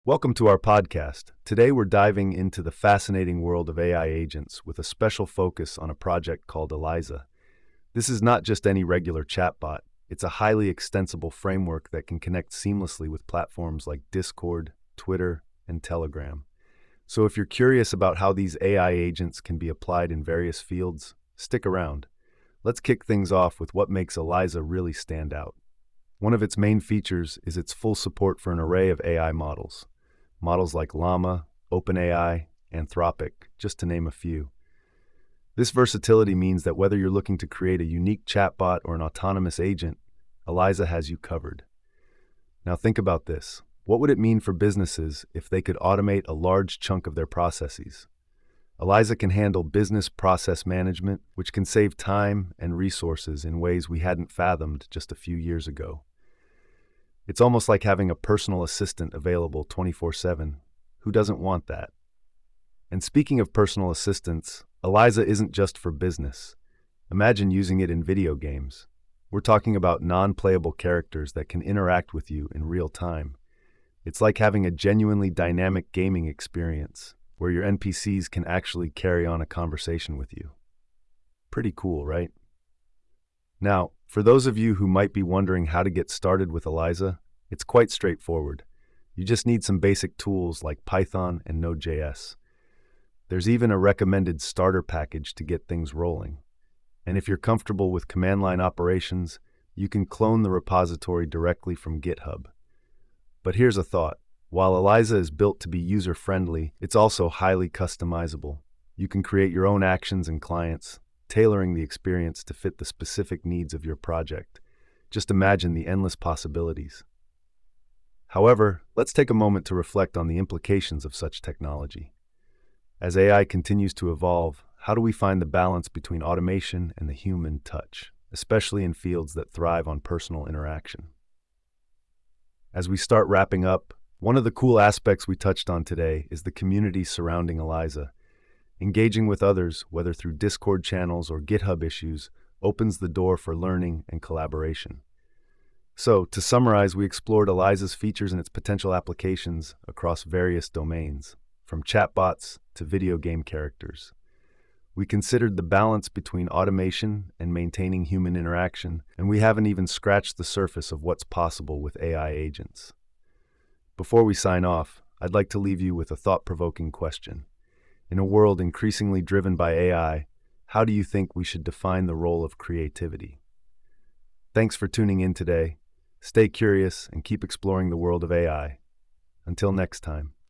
Welcome to our podcast. Today we're diving into the fascinating world of AI agents with a special focus on a project called ELIZA. This is not just any regular chatbot, it's a highly extensible framework that can connect seamlessly with platforms like Discord, Twitter, and Telegram. So if you're curious about how these AI agents can be applied in various fields, stick around. Let's kick things off with what makes ELIZA really stand out. One of its main features is its full support for an array of AI models. Models like Llama, OpenAI, Anthropic, just to name a few. This versatility means that whether you're looking to create a unique chatbot or an autonomous agent, ELIZA has you covered. Now think about this. What would it mean for businesses if they could automate a large chunk of their processes? ELIZA can handle business process management, which can save time and resources in ways we hadn't fathomed just a few years ago. It's almost like having a personal assistant available 24/7. Who doesn't want that? And speaking of personal assistants, ELIZA isn't just for business. Imagine using it in video games. We're talking about non-playable characters that can interact with you in real time. It's like having a genuinely dynamic gaming experience, where your NPCs can actually carry on a conversation with you. Pretty cool, right? Now, for those of you who might be wondering how to get started with ELIZA, it's quite straightforward. You just need some basic tools like Python and Node.js. There's even a recommended starter package to get things rolling. And if you're comfortable with command line operations, you can clone the repository directly from GitHub. But here's a thought. While ELIZA is built to be user-friendly, it's also highly customizable. You can create your own actions and clients, tailoring the experience to fit the specific needs of your project. Just imagine the endless possibilities. However, let's take a moment to reflect on the implications of such technology. As AI continues to evolve, how do we find the balance between automation and the human touch, especially in fields that thrive on personal interaction? As we start wrapping up, one of the cool aspects we touched on today is the community surrounding ELIZA. Engaging with others, whether through Discord channels or GitHub issues, opens the door for learning and collaboration. So, to summarize, we explored ELIZA's features and its potential applications across various domains, from chatbots to video game characters. We considered the balance between automation and maintaining human interaction, and we haven't even scratched the surface of what's possible with AI agents. Before we sign off, I'd like to leave you with a thought-provoking question. In a world increasingly driven by AI, how do you think we should define the role of creativity? Thanks for tuning in today. Stay curious and keep exploring the world of AI. Until next time.